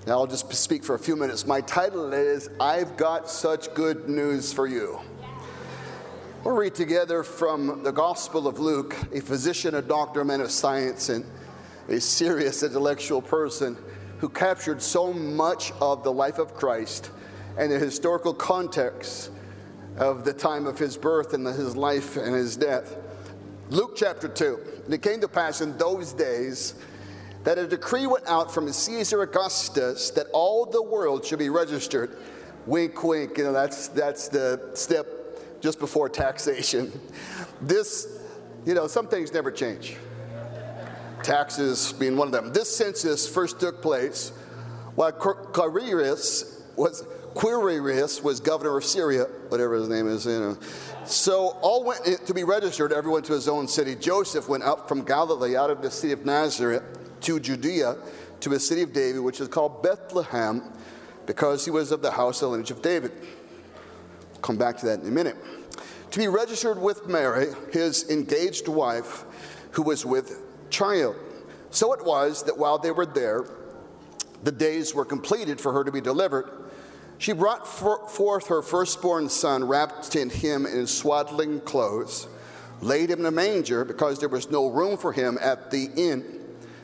Now I'll just speak for a few minutes. My title is, I've Got Such Good News for You. We'll read together from the Gospel of Luke, a physician, a doctor, a man of science, and a serious intellectual person who captured so much of the life of Christ and the historical context of the time of his birth and his life and his death. Luke chapter 2. And it came to pass in those days that a decree went out from Caesar Augustus that all the world should be registered. Wink, wink. That's the step just before taxation. Some things never change. Taxes being one of them. This census first took place while Quirinius was governor of Syria, whatever his name is. So all went to be registered, everyone to his own city. Joseph went up from Galilee out of the city of Nazareth to Judea, to a city of David, which is called Bethlehem, because he was of the house and lineage of David. I'll come back to that in a minute. To be registered with Mary, his engaged wife, who was with child. So it was that while they were there, the days were completed for her to be delivered. She brought forth her firstborn son, wrapped in him in swaddling clothes, laid him in a manger because there was no room for him at the inn.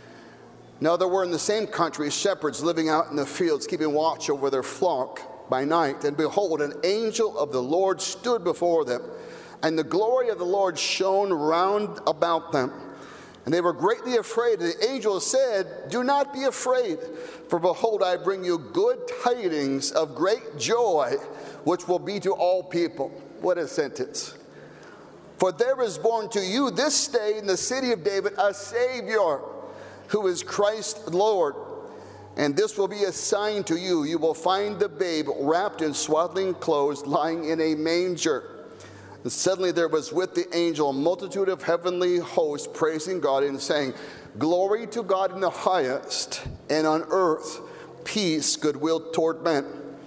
Now there were in the same country shepherds living out in the fields, keeping watch over their flock by night. And behold, an angel of the Lord stood before them, and the glory of the Lord shone round about them. And they were greatly afraid. And the angel said, "Do not be afraid, for behold, I bring you good tidings of great joy, which will be to all people." What a sentence. "For there is born to you this day in the city of David a Savior, who is Christ Lord. And this will be a sign to you. You will find the babe wrapped in swaddling clothes, lying in a manger." And suddenly there was with the angel a multitude of heavenly hosts praising God and saying, "Glory to God in the highest, and on earth peace, goodwill toward men."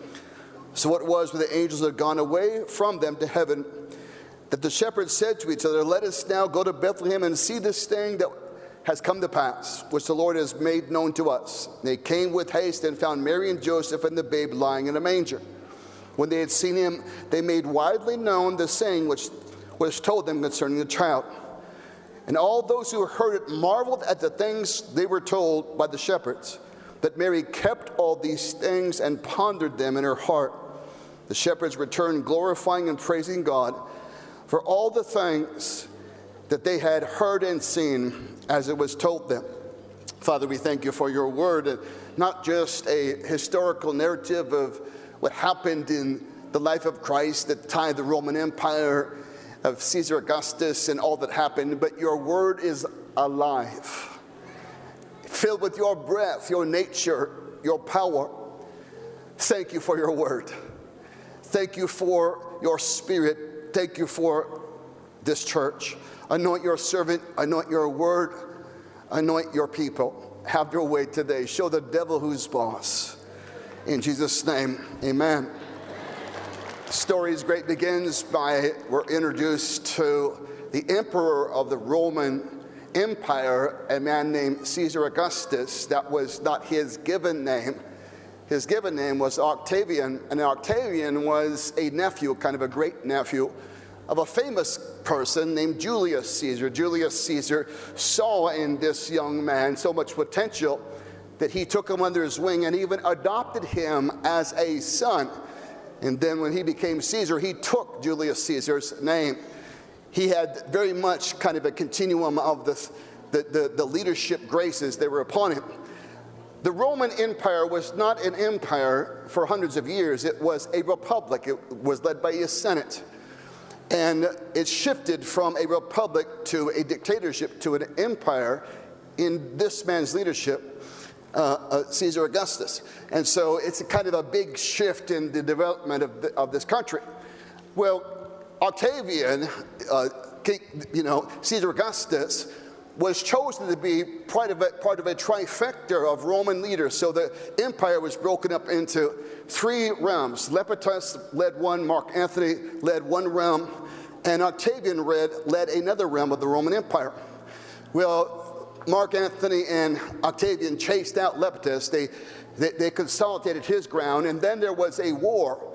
So it was when the angels had gone away from them to heaven, that the shepherds said to each other, "Let us now go to Bethlehem and see this thing that has come to pass, which the Lord has made known to us." They came with haste and found Mary and Joseph and the babe lying in a manger. When they had seen him, they made widely known the saying which was told them concerning the child. And all those who heard it marveled at the things they were told by the shepherds. But Mary kept all these things and pondered them in her heart. The shepherds returned, glorifying and praising God for all the things that they had heard and seen as it was told them. Father, we thank you for your word, and not just a historical narrative of what happened in the life of Christ at the time of the Roman Empire of Caesar Augustus and all that happened, but your word is alive, filled with your breath, your nature, your power. Thank you for your word. Thank you for your spirit. Thank you for this church. Anoint your servant, anoint your word, anoint your people. Have your way today. Show the devil who's boss. In Jesus' name, amen. The story's great begins by we're introduced to the emperor of the Roman Empire, a man named Caesar Augustus. That was not his given name. His given name was Octavian, and Octavian was a nephew, kind of a great nephew, of a famous person named Julius Caesar. Julius Caesar saw in this young man so much potential that he took him under his wing and even adopted him as a son. And then when he became Caesar, he took Julius Caesar's name. He had very much kind of a continuum of the leadership graces that were upon him. The Roman Empire was not an empire for hundreds of years. It was a republic. It was led by a senate. And it shifted from a republic to a dictatorship to an empire in this man's leadership, Caesar Augustus. And so it's a kind of a big shift in the development of this country. Well, Octavian, Caesar Augustus, was chosen to be part of a trifecta of Roman leaders. So the empire was broken up into three realms. Lepidus led one, Mark Antony led one realm, and Octavian led another realm of the Roman Empire. Well, Mark Antony and Octavian chased out Lepidus. They They consolidated his ground, and then there was a war,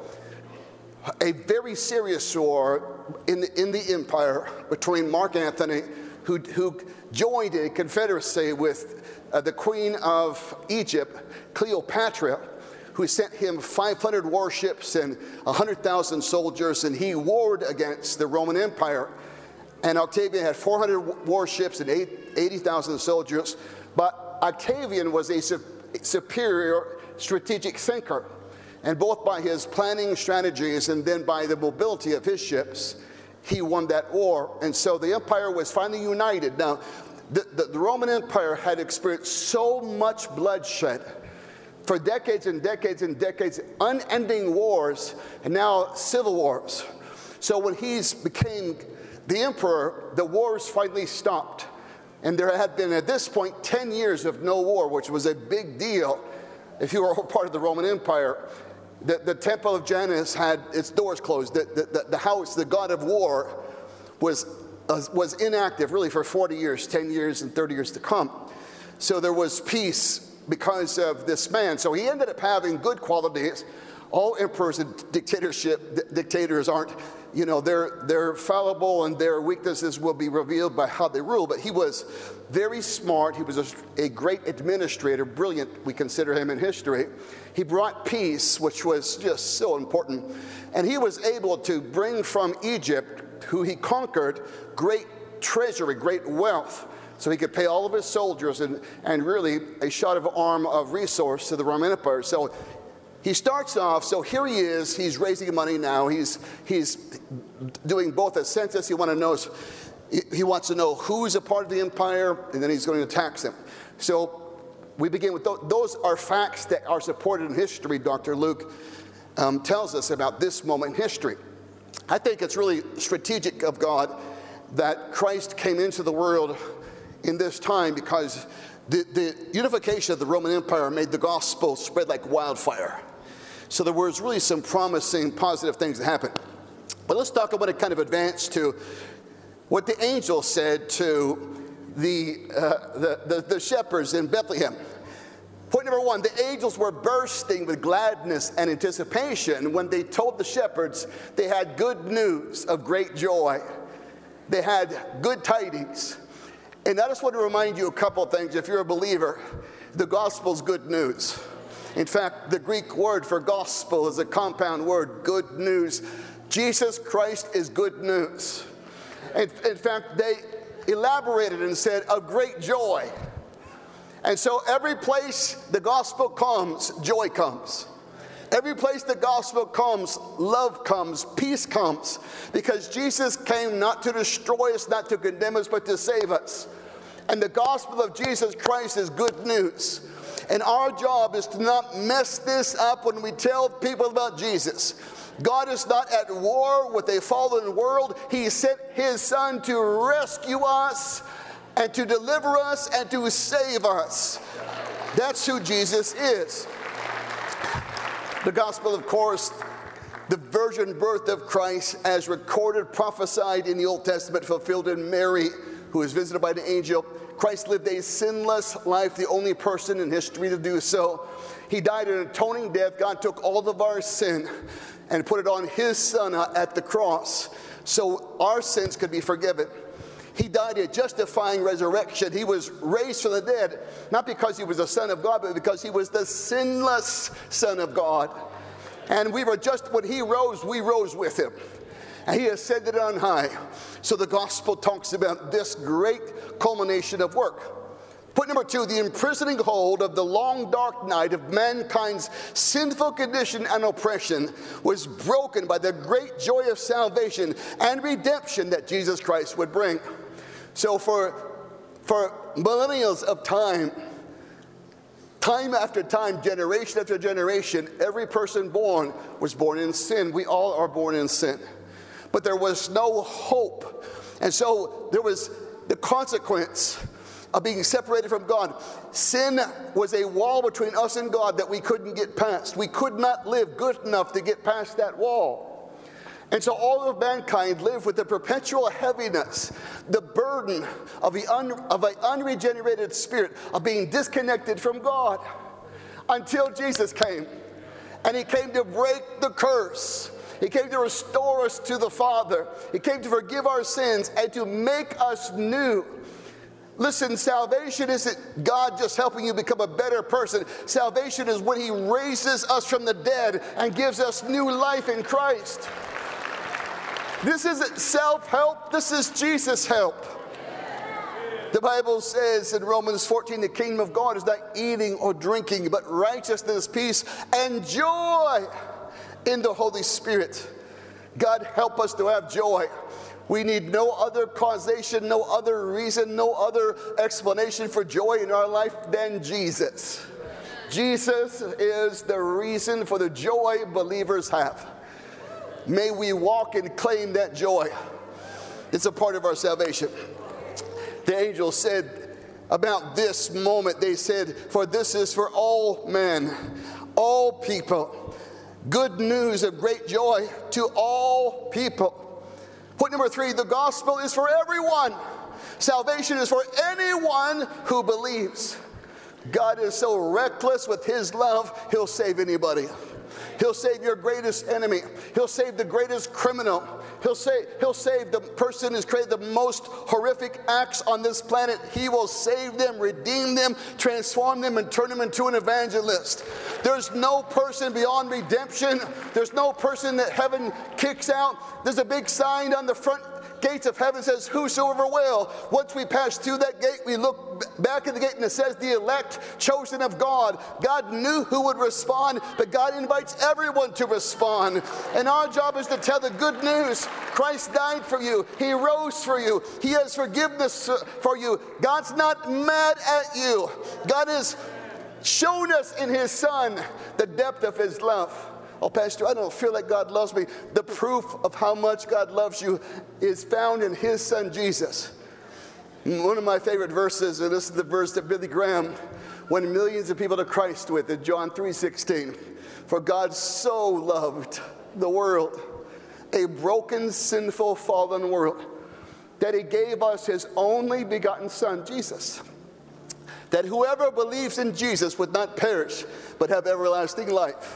a very serious war in the empire between Mark Antony, who joined a confederacy with the queen of Egypt, Cleopatra, who sent him 500 warships and 100,000 soldiers, and he warred against the Roman Empire. And Octavian had 400 warships and 80,000 soldiers, but Octavian was a superior strategic thinker, and both by his planning strategies and then by the mobility of his ships, he won that war. And so the empire was finally united. Now, the Roman Empire had experienced so much bloodshed for decades and decades and decades, unending wars, and now civil wars. So when he became the emperor, the wars finally stopped. And there had been, at this point, 10 years of no war, which was a big deal if you were part of the Roman Empire. The temple of Janus had its doors closed. The house, the god of war, was inactive really for 40 years, 10 years and 30 years to come. So there was peace because of this man. So he ended up having good qualities. All emperors and dictators aren't, they're fallible, and their weaknesses will be revealed by how they rule. But he was very smart. He was a great administrator, brilliant. We consider him in history. He brought peace, which was just so important. And he was able to bring from Egypt, who he conquered, great treasury, great wealth, so he could pay all of his soldiers and really a shot of arm of resource to the Roman Empire. So he starts off, so here he is, he's raising money now, he's doing both a census. He wants to know who's a part of the empire, and then he's going to tax them. So we begin with those are facts that are supported in history. Dr. Luke tells us about this moment in history. I think it's really strategic of God that Christ came into the world in this time, because the unification of the Roman Empire made the gospel spread like wildfire. So there was really some promising, positive things that happened. But let's talk about it kind of advanced to what the angel said to the shepherds in Bethlehem. Point number one, the angels were bursting with gladness and anticipation when they told the shepherds they had good news of great joy. They had good tidings. And I just want to remind you a couple of things. If you're a believer, the gospel's good news. In fact, the Greek word for gospel is a compound word, good news. Jesus Christ is good news. In fact, they elaborated and said, of great joy. And so every place the gospel comes, joy comes. Every place the gospel comes, love comes, peace comes, because Jesus came not to destroy us, not to condemn us, but to save us. And the gospel of Jesus Christ is good news. And our job is to not mess this up when we tell people about Jesus. God is not at war with a fallen world. He sent his son to rescue us and to deliver us and to save us. That's who Jesus is. The gospel, of course, the virgin birth of Christ as recorded, prophesied in the Old Testament, fulfilled in Mary, who was visited by the angel. Christ lived a sinless life, the only person in history to do so. He died an atoning death. God took all of our sin and put it on his son at the cross so our sins could be forgiven. He died a justifying resurrection. He was raised from the dead, not because he was the Son of God, but because he was the sinless Son of God. And we were just, when he rose, we rose with him. And he ascended on high. So the gospel talks about this great culmination of work. Point number two, the imprisoning hold of the long dark night of mankind's sinful condition and oppression was broken by the great joy of salvation and redemption that Jesus Christ would bring. So for millennials of time after time, generation after generation, every person born was born in sin. We all are born in sin. But there was no hope. And so there was the consequence of being separated from God. Sin was a wall between us and God that we couldn't get past. We could not live good enough to get past that wall. And so all of mankind lived with the perpetual heaviness, the burden of an unregenerated spirit, of being disconnected from God. until Jesus came. And he came to break the curse. He came to restore us to the Father. He came to forgive our sins and to make us new. Listen, salvation isn't God just helping you become a better person. Salvation is when he raises us from the dead and gives us new life in Christ. This isn't self-help. This is Jesus' help. The Bible says in Romans 14, the kingdom of God is not eating or drinking, but righteousness, peace, and joy in the Holy Spirit. God, help us to have joy. We need no other causation, no other reason, no other explanation for joy in our life than Jesus. Jesus is the reason for the joy believers have. May we walk and claim that joy. It's a part of our salvation. The angel said about this moment, they said, for this is for all men, all people. Good news of great joy to all people. Point number 3, the gospel is for everyone. Salvation is for anyone who believes. God is so reckless with his love, he'll save anybody. He'll save your greatest enemy. He'll save the greatest criminal. He'll save the person who's created the most horrific acts on this planet. He will save them, redeem them, transform them, and turn them into an evangelist. There's no person beyond redemption. There's no person that heaven kicks out. There's a big sign on the front gates of heaven says, whosoever will. Once we pass through that gate, we look back at the gate and it says, the elect, chosen of God. God knew who would respond, but God invites everyone to respond. And our job is to tell the good news. Christ died for you. He rose for you. He has forgiveness for you. God's not mad at you. God has shown us in his Son the depth of his love. Oh, Pastor, I don't feel like God loves me. The proof of how much God loves you is found in his Son, Jesus. One of my favorite verses, and this is the verse that Billy Graham won millions of people to Christ with, in John 3:16. For God so loved the world, a broken, sinful, fallen world, that he gave us his only begotten Son, Jesus, that whoever believes in Jesus would not perish, but have everlasting life.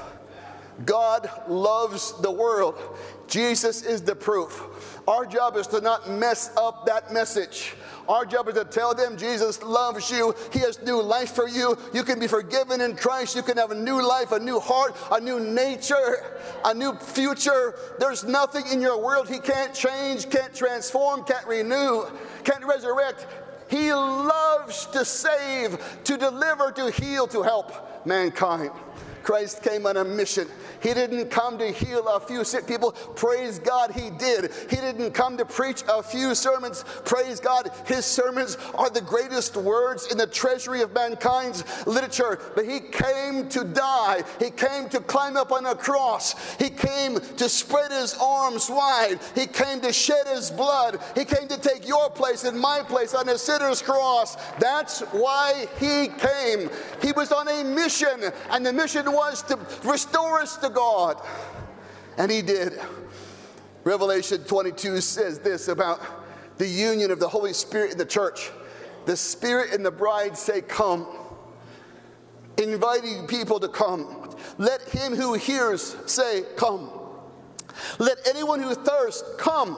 God loves the world. Jesus is the proof. Our job is to not mess up that message. Our job is to tell them Jesus loves you. He has new life for you. You can be forgiven in Christ. You can have a new life, a new heart, a new nature, a new future. There's nothing in your world he can't change, can't transform, can't renew, can't resurrect. He loves to save, to deliver, to heal, to help mankind. Christ came on a mission. He didn't come to heal a few sick people. Praise God, he did. He didn't come to preach a few sermons. Praise God, his sermons are the greatest words in the treasury of mankind's literature. But he came to die. He came to climb up on a cross. He came to spread his arms wide. He came to shed his blood. He came to take your place and my place on a sinner's cross. That's why he came. He was on a mission, and the mission was to restore us to God. And he did. Revelation 22 says this about the union of the Holy Spirit in the church. The Spirit and the bride say, come. Inviting people to come. Let him who hears say, come. Let anyone who thirsts come.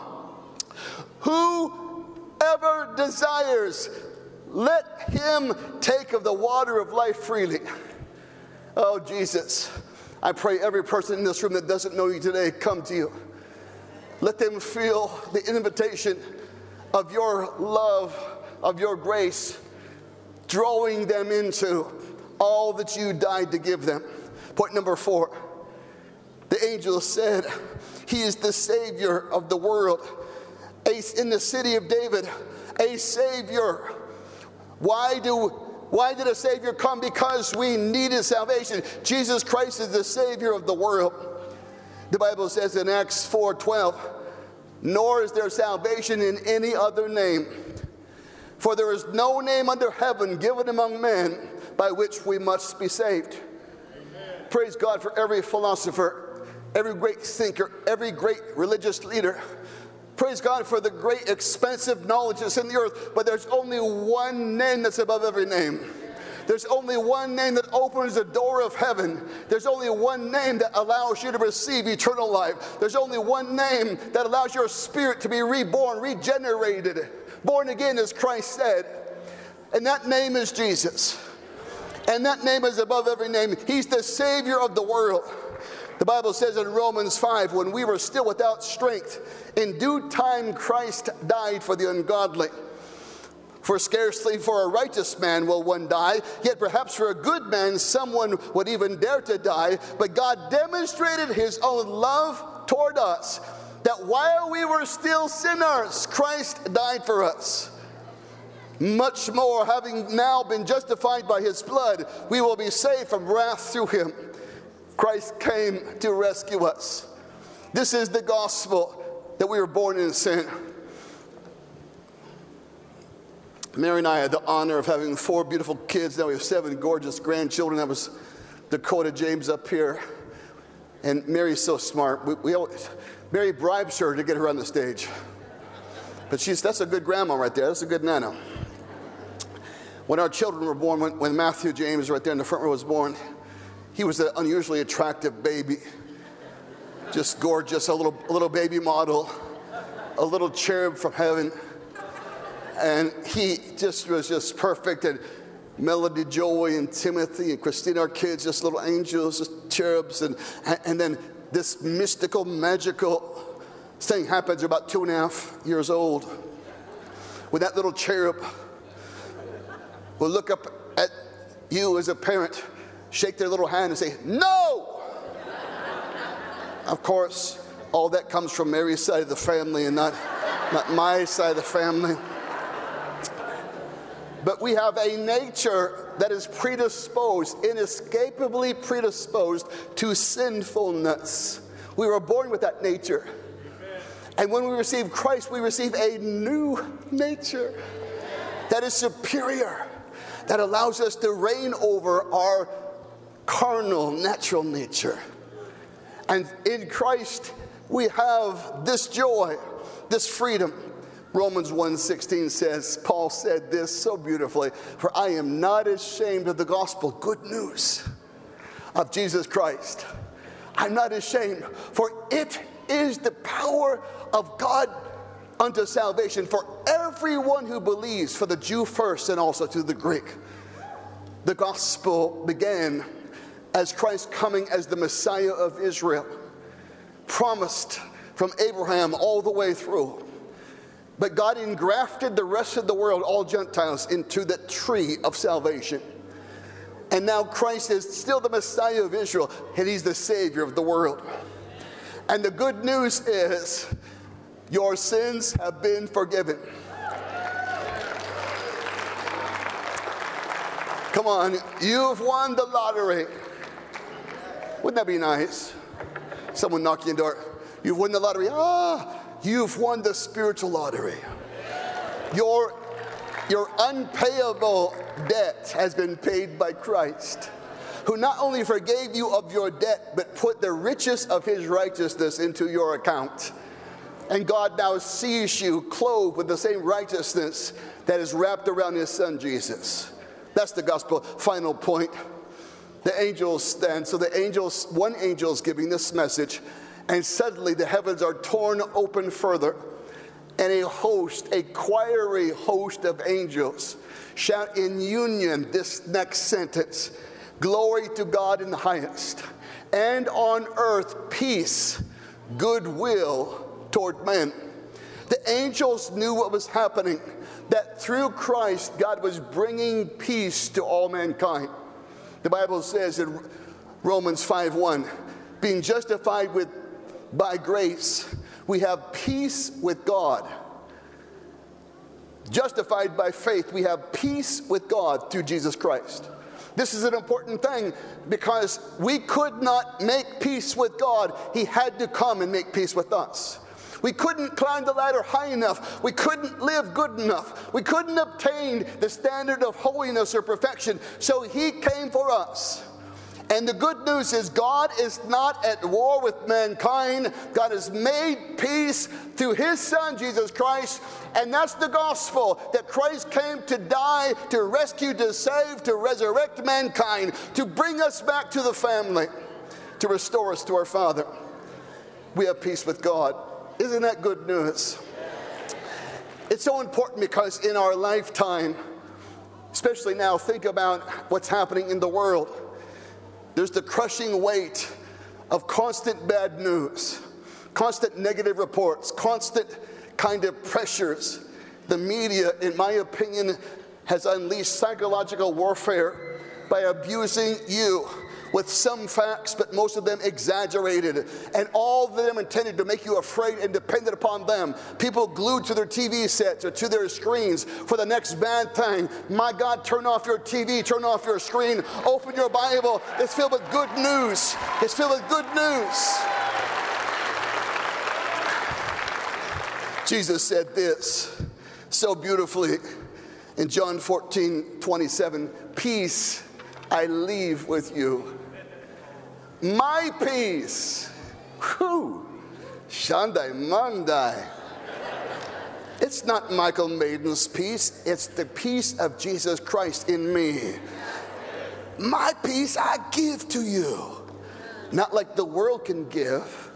Whoever desires, let him take of the water of life freely. Oh, Jesus, I pray every person in this room that doesn't know you today come to you. Let them feel the invitation of your love, of your grace, drawing them into all that you died to give them. Point number 4, the angel said, he is the Savior of the world. In the city of David, a Savior. Why did a Savior come? Because we needed salvation. Jesus Christ is the Savior of the world. The Bible says in Acts 4:12, nor is there salvation in any other name, for there is no name under heaven given among men by which we must be saved. Amen. Praise God for every philosopher, every great thinker, every great religious leader. Praise God for the great expensive knowledge that's in the earth, but there's only one name that's above every name. There's only one name that opens the door of heaven. There's only one name that allows you to receive eternal life. There's only one name that allows your spirit to be reborn, regenerated, born again, as Christ said. And that name is Jesus. And that name is above every name. He's the Savior of the world. The Bible says in Romans 5, when we were still without strength, in due time Christ died for the ungodly. For scarcely for a righteous man will one die, yet perhaps for a good man someone would even dare to die. But God demonstrated his own love toward us, that while we were still sinners, Christ died for us. Much more, having now been justified by his blood, we will be saved from wrath through him. Christ came to rescue us. This is the gospel, that we were born in sin. Mary and I had the honor of having 4 beautiful kids. Now we have 7 gorgeous grandchildren. That was Dakota James up here. And Mary's so smart. Mary bribes her to get her on the stage. But that's a good grandma right there. That's a good nana. When our children were born, when Matthew James right there in the front row was born, he was an unusually attractive baby. Just gorgeous, a little baby model, a little cherub from heaven. And he was just perfect. And Melody, Joey, and Timothy, and Christina, our kids, just little angels, just cherubs. And then this mystical, magical thing happens about 2.5 years old. When that little cherub will look up at you as a parent, shake their little hand and say, "No!" Of course, all that comes from Mary's side of the family and not my side of the family. But we have a nature that is predisposed, inescapably predisposed to sinfulness. We were born with that nature. And when we receive Christ, we receive a new nature that is superior, that allows us to reign over our carnal, natural nature. And in Christ, we have this joy, this freedom. Romans 1:16 says, Paul said this so beautifully, "For I am not ashamed of the gospel," good news, "of Jesus Christ. I'm not ashamed, for it is the power of God unto salvation for everyone who believes, for the Jew first and also to the Greek." The gospel began as Christ coming as the Messiah of Israel, promised from Abraham all the way through. But God engrafted the rest of the world, all Gentiles, into the tree of salvation. And now Christ is still the Messiah of Israel, and he's the Savior of the world. And the good news is, your sins have been forgiven. Come on, you've won the lottery. Wouldn't that be nice? Someone knocking on your door. You've won the lottery. You've won the spiritual lottery. Your unpayable debt has been paid by Christ, who not only forgave you of your debt, but put the riches of his righteousness into your account. And God now sees you clothed with the same righteousness that is wrapped around his son Jesus. That's the gospel. Final point. The angels stand. So one angel is giving this message, and suddenly the heavens are torn open further, and a choiry host of angels shout in union this next sentence: "Glory to God in the highest, and on earth peace, goodwill toward men." The angels knew what was happening, that through Christ, God was bringing peace to all mankind. The Bible says in Romans 5:1, being justified by grace, we have peace with God. Justified by faith, we have peace with God through Jesus Christ. This is an important thing, because we could not make peace with God. He had to come and make peace with us. We couldn't climb the ladder high enough. We couldn't live good enough. We couldn't obtain the standard of holiness or perfection. So he came for us. And the good news is God is not at war with mankind. God has made peace through his Son, Jesus Christ. And that's the gospel, that Christ came to die, to rescue, to save, to resurrect mankind, to bring us back to the family, to restore us to our Father. We have peace with God. Isn't that good news? It's so important because in our lifetime, especially now, think about what's happening in the world. There's the crushing weight of constant bad news, constant negative reports, constant kind of pressures. The media, in my opinion, has unleashed psychological warfare by abusing you with some facts, but most of them exaggerated, and all of them intended to make you afraid and dependent upon them. People glued to their TV sets or to their screens for the next bad thing. My God, turn off your TV, turn off your screen, open your Bible. It's filled with good news. It's filled with good news. Jesus said this so beautifully in John 14:27, peace I leave with you. My peace. Whew. Shandai Mandai. It's not Michael Maiden's peace. It's the peace of Jesus Christ in me. My peace I give to you. Not like the world can give.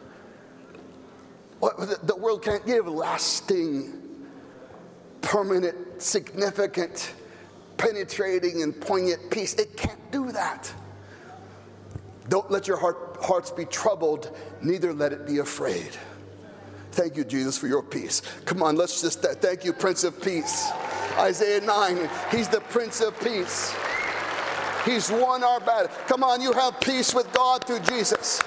The world can't give lasting, permanent, significant, penetrating, and poignant peace. It can't do that. Don't let your hearts be troubled, neither let it be afraid. Thank you, Jesus, for your peace. Come on, let's just thank you, Prince of Peace. Isaiah 9, he's the Prince of Peace. He's won our battle. Come on, you have peace with God through Jesus.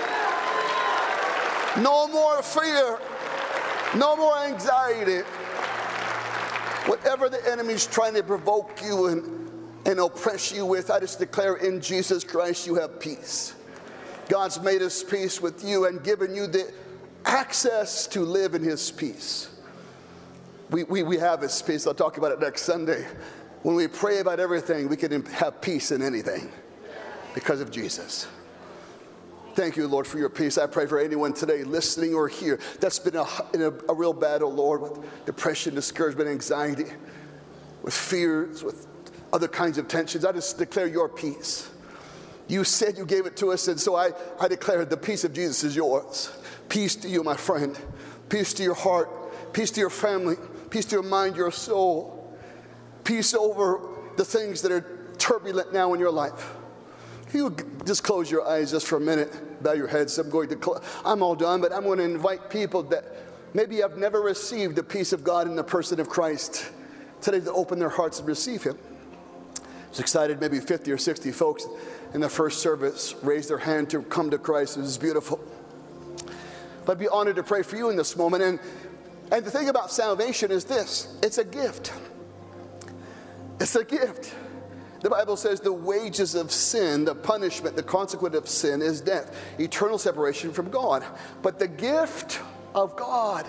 No more fear, no more anxiety. Whatever the enemy's trying to provoke you and oppress you with, I just declare in Jesus Christ you have peace. God's made us peace with you and given you the access to live in his peace. We have his peace. I'll talk about it next Sunday. When we pray about everything, we can have peace in anything because of Jesus. Thank you, Lord, for your peace. I pray for anyone today listening or here that's been in a real battle, Lord, with depression, discouragement, anxiety, with fears, with other kinds of tensions. I just declare your peace. You said you gave it to us, and so I declare the peace of Jesus is yours. Peace to you, my friend. Peace to your heart. Peace to your family. Peace to your mind, your soul. Peace over the things that are turbulent now in your life. If you just close your eyes just for a minute, bow your heads. I'm all done, but I'm going to invite people that maybe have never received the peace of God in the person of Christ today to open their hearts and receive him. I was excited, maybe 50 or 60 folks in the first service raised their hand to come to Christ. It was beautiful. But I'd be honored to pray for you in this moment. And the thing about salvation is this: it's a gift. It's a gift. The Bible says the wages of sin, the punishment, the consequence of sin is death, eternal separation from God. But the gift of God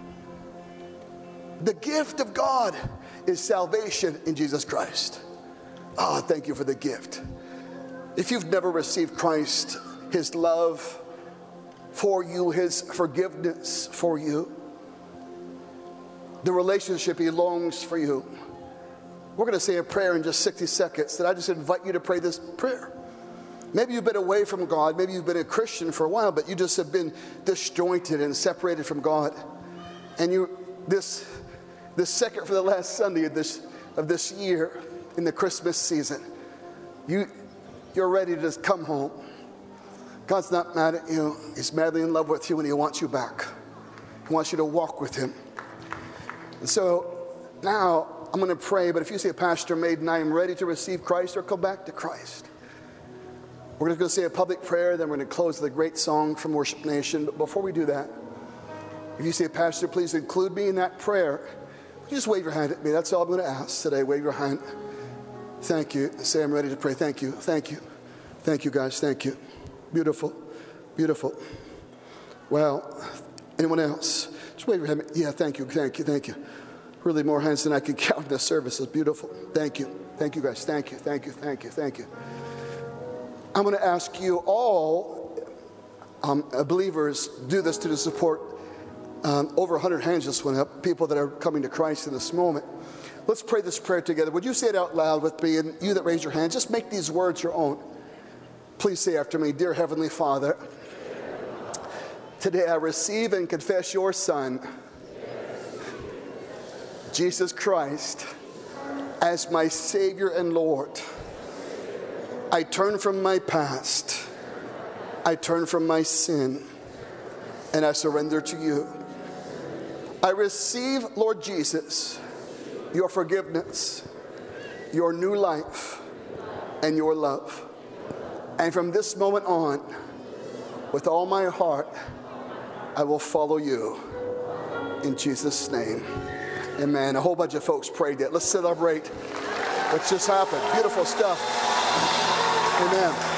is salvation in Jesus Christ. Oh, thank you for the gift. If you've never received Christ, his love for you, his forgiveness for you, the relationship he longs for you, we're going to say a prayer in just 60 seconds that I just invite you to pray this prayer. Maybe you've been away from God. Maybe you've been a Christian for a while, but you just have been disjointed and separated from God. And this second for the last Sunday of this year in the Christmas season, you're ready to just come home. God's not mad at you. He's madly in love with you, and he wants you back. He wants you to walk with him. And so now I'm going to pray, but if you say, Pastor Maiden, I am ready to receive Christ or come back to Christ. We're just going to say a public prayer, then we're going to close with a great song from Worship Nation. But before we do that, if you say, Pastor, please include me in that prayer, just wave your hand at me. That's all I'm going to ask today. Wave your hand. Thank you. Say, I'm ready to pray. Thank you. Thank you. Thank you, guys. Thank you. Beautiful. Beautiful. Well, anyone else? Just wave your hand. Yeah, thank you. Thank you. Thank you. Really more hands than I can count in this service. It's beautiful. Thank you. Thank you, guys. Thank you. Thank you. Thank you. Thank you. I'm going to ask you all, believers, do this to support. Over 100 hands just went up, people that are coming to Christ in this moment. Let's pray this prayer together. Would you say it out loud with me? And you that raise your hand, just make these words your own. Please say after me, Dear Heavenly Father, today I receive and confess your Son, Jesus Christ, as my Savior and Lord. I turn from my past. I turn from my sin. And I surrender to you. I receive, Lord Jesus, your forgiveness, your new life, and your love. And from this moment on, with all my heart, I will follow you. In Jesus' name, amen. A whole bunch of folks prayed that. Let's celebrate what just happened. Beautiful stuff. Amen.